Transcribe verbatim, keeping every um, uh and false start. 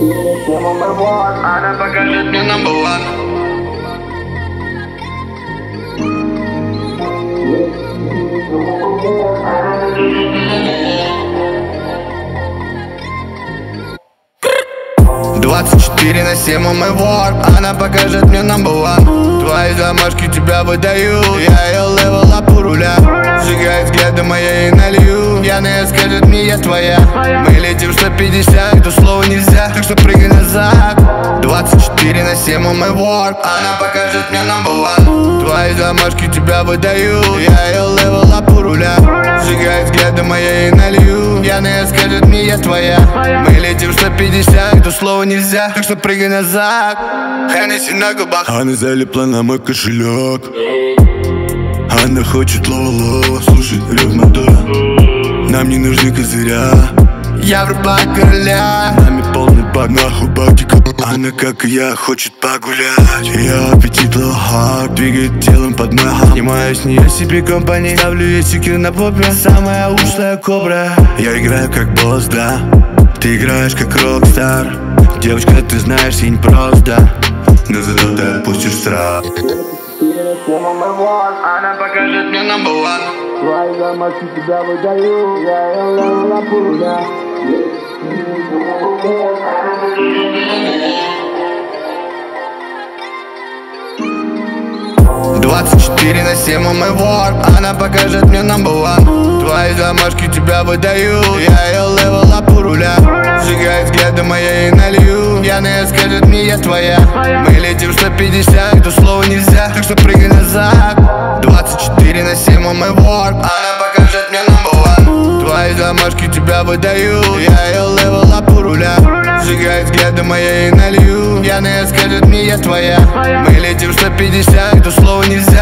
Она покажет мне number one. Двадцать четыре на семь on my work. Она покажет мне number one. Твои замашки тебя выдаю. Я ее левел ап у руля. Сжигает взгляды моей и налью. Пьяная скажет мне я твоя. Мы летим сто пятьдесят, то слово нельзя, так что прыгай назад. Двадцать четыре на семь on my work. Она покажет мне number one. Твои замашки тебя выдаю. Я ее левел ап у руля. Сжигает взгляды моей и налью. Пьяная скажет мне я твоя. Мы летим сто пятьдесят, то слово нельзя, так что прыгай назад. Хеннесси на губах. Она залипла на мой кошелек. Она хочет лова-лова. Слушай, рев мотора. Нам не нужны козыря. Я врубаю короля. Нами полный бак, нахуй бактика. Она, как и я, хочет погулять. Ее аппетит лохак. Двигает телом под мой хам. Снимаю с нее себе компании. Ставлю ей стикер на попе. Самая ушлая кобра. Я играю как босс, да. Ты играешь как рокстар. Девочка, ты знаешь, я не просто. Но зато ты отпустишь страх. Она покажет мне number one. Твои замашки тебя выдаю. Я ее левел ап у руля. Двадцать четыре на семь on my work. Она покажет мне number one. Твои замашки тебя выдаю. Я ее левел ап у руля. Сжигает взгляды моей и налью. Пьяная скажет мне я твоя. Мы летим сто пятьдесят, то слово нельзя, так что прыгай назад. Двадцать четыре на семь on my work. Она покажет мне number one. Твои замашки тебя выдаю. Я ее левел ап у руля. Сжигает взгляды моей и налью. Пьяная скажет мне я твоя. Мы летим сто пятьдесят, то слово нельзя.